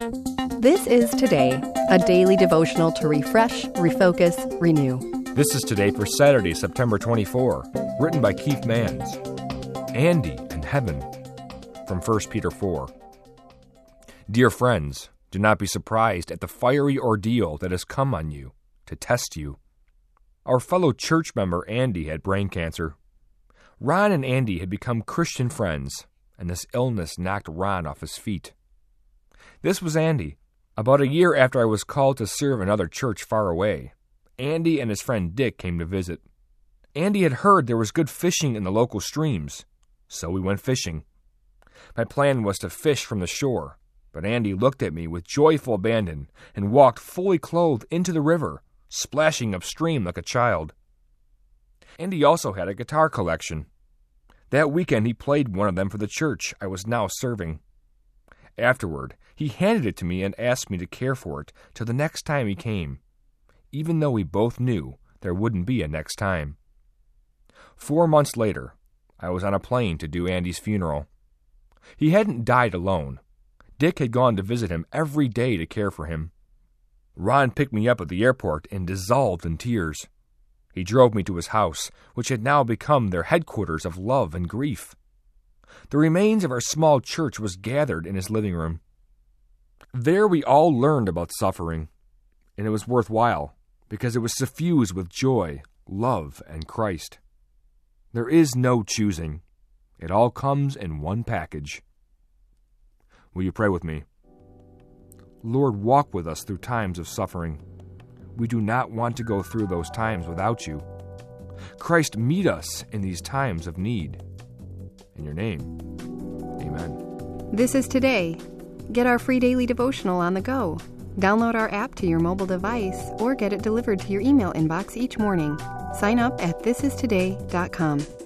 This is Today, a daily devotional to refresh, refocus, renew. This is Today for Saturday, September 24, written by Keith Manns. Andy in heaven, from 1 Peter 4. Dear friends, do not be surprised at the fiery ordeal that has come on you to test you. Our fellow church member Andy had brain cancer. Ron and Andy had become Christian friends, and this illness knocked Ron off his feet. This was Andy. About a year after I was called to serve another church far away, Andy and his friend Dick came to visit. Andy had heard there was good fishing in the local streams, so we went fishing. My plan was to fish from the shore, but Andy looked at me with joyful abandon and walked fully clothed into the river, splashing upstream like a child. Andy also had a guitar collection. That weekend he played one of them for the church I was now serving. Afterward, he handed it to me and asked me to care for it till the next time he came, even though we both knew there wouldn't be a next time. 4 months later, I was on a plane to do Andy's funeral. He hadn't died alone. Dick had gone to visit him every day to care for him. Ron picked me up at the airport and dissolved in tears. He drove me to his house, which had now become their headquarters of love and grief. The remains of our small church was gathered in his living room. There we all learned about suffering, and it was worthwhile, because it was suffused with joy, love, and Christ. There is no choosing. It all comes in one package. Will you pray with me? Lord, walk with us through times of suffering. We do not want to go through those times without you. Christ, meet us in these times of need. In your name, amen. This is Today. Get our free daily devotional on the go. Download our app to your mobile device or get it delivered to your email inbox each morning. Sign up at thisistoday.com.